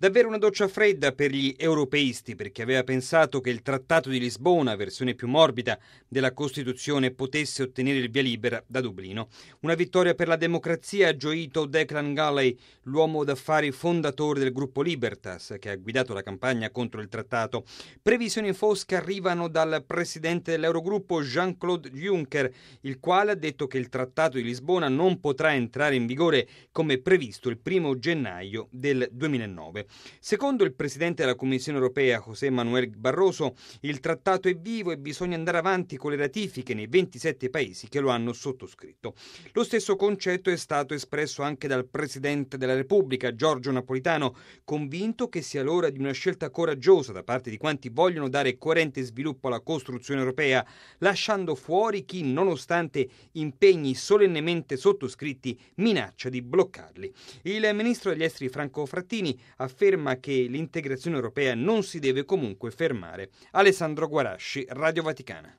Davvero una doccia fredda per gli europeisti, perché aveva pensato che il Trattato di Lisbona, versione più morbida della Costituzione, potesse ottenere il via libera da Dublino. Una vittoria per la democrazia, ha gioito Declan Galley, l'uomo d'affari fondatore del gruppo Libertas, che ha guidato la campagna contro il trattato. Previsioni fosche arrivano dal presidente dell'Eurogruppo Jean-Claude Juncker, il quale ha detto che il Trattato di Lisbona non potrà entrare in vigore come previsto il 1 gennaio del 2009. Secondo il presidente della Commissione europea, José Manuel Barroso, il trattato è vivo e bisogna andare avanti con le ratifiche nei 27 paesi che lo hanno sottoscritto. Lo stesso concetto è stato espresso anche dal presidente della Repubblica, Giorgio Napolitano, convinto che sia l'ora di una scelta coraggiosa da parte di quanti vogliono dare coerente sviluppo alla costruzione europea, lasciando fuori chi, nonostante impegni solennemente sottoscritti, minaccia di bloccarli. Il ministro degli esteri Franco Frattini afferma che l'integrazione europea non si deve comunque fermare. Alessandro Guarasci, Radio Vaticana.